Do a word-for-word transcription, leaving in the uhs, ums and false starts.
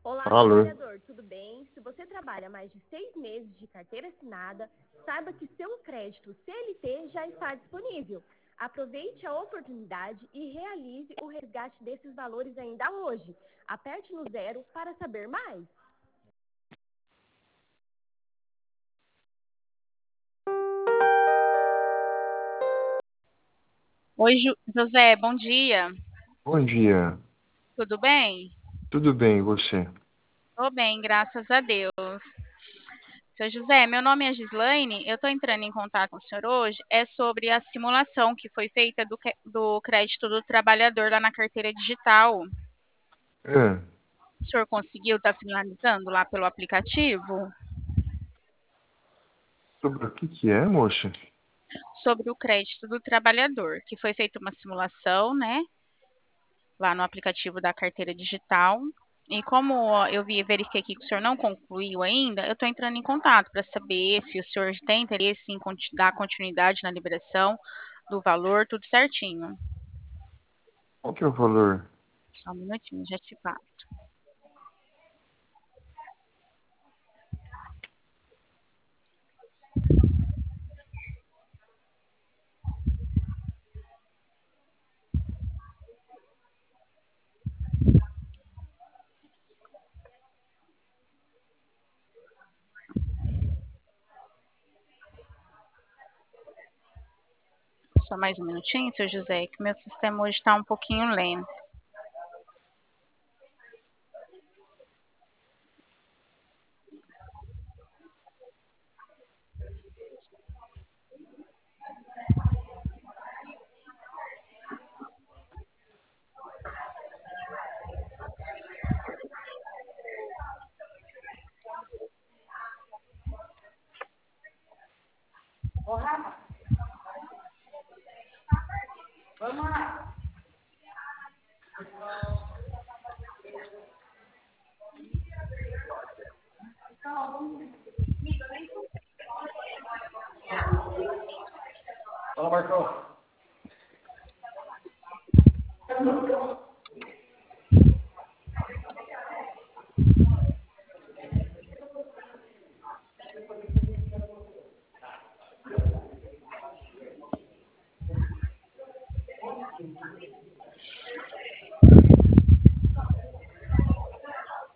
Olá, Alô? trabalhador, tudo bem? Se você trabalha mais de seis meses de carteira assinada, saiba que seu crédito C L T já está disponível. Aproveite a oportunidade e realize o resgate desses valores ainda hoje. Aperte no zero para saber mais. Oi, Ju- José, bom dia. Bom dia. Tudo bem? Tudo bem, e você? Tô bem, graças a Deus. Seu José, meu nome é Gislaine, eu estou entrando em contato com o senhor hoje, é sobre a simulação que foi feita do, que- do crédito do trabalhador lá na carteira digital. É, O senhor conseguiu estar finalizando lá pelo aplicativo? sobre o que que é, moça? Sobre o crédito do trabalhador, que foi feita uma simulação, né, lá no aplicativo da carteira digital. E como eu vi, verifiquei aqui que o senhor não concluiu ainda, eu estou entrando em contato para saber se o senhor tem interesse em conti- dar continuidade na liberação do valor, tudo certinho. Qual que é o valor? Só um minutinho, já te passo. Só mais um minutinho, seu José, que meu sistema hoje está um pouquinho lento. Ô, Rafa, vamos lá. Fala, Marcão.